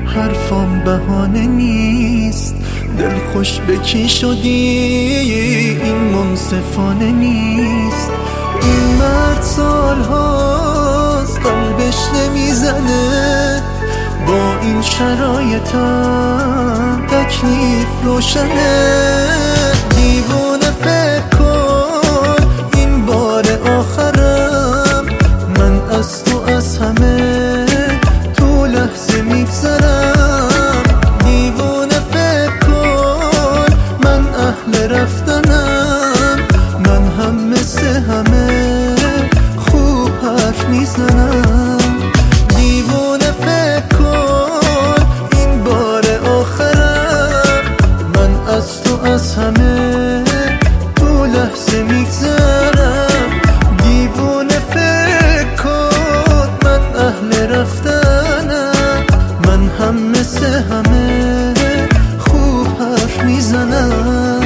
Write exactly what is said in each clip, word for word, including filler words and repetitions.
حرفام بهانه نیست، دل خوش به کی شدی این منصفانه نیست. این مرد سال هاست قلبش نمیزنه، با این شرایطم تکلیف روشنه. دیوونه فکر کن این بار آخرم، من از تو از همه تو لحظه میگذرم. دیوونه فکر کن من اهل رفتنم، من هم مثل همه خوب حرف میزنم. دیوونه فکر کن این بار آخرم، من از تو از همه تو لحظه میگذرم. دیوونه فکر کن من اهل رفتنم، من هم مثل همه خوب حرف میزنم.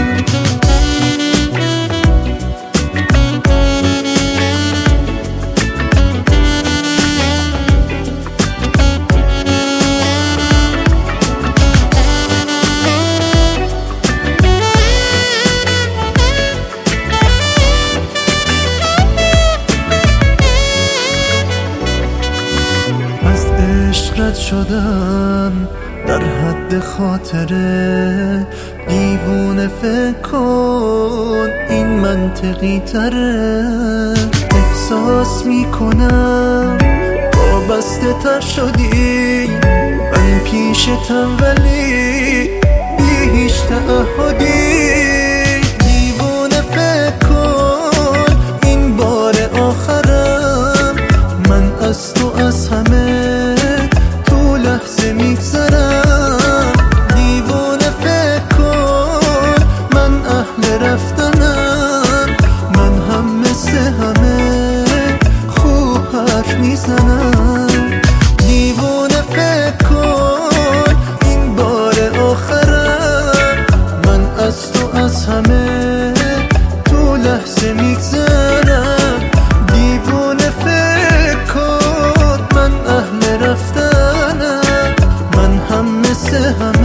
رد شدم در حد خاطره، دیوونه فکر کن این منطقی تره. احساس میکنم وابسته تر شدی، من پیشتم ولی بی هیچ تعهدی. دیوونه فکر کن این بار آخرم، من از تو از همه لحظه میگذرم. دیوونه فکر کن من اهل رفتنم، من هم مثل همه خوب حرف میزنم. دیوونه فکر کن این بار آخرم، من از تو از همه تو لحظه میگذرم. دیوونه فکر کن من اهل رفتنم، من هم مثل همه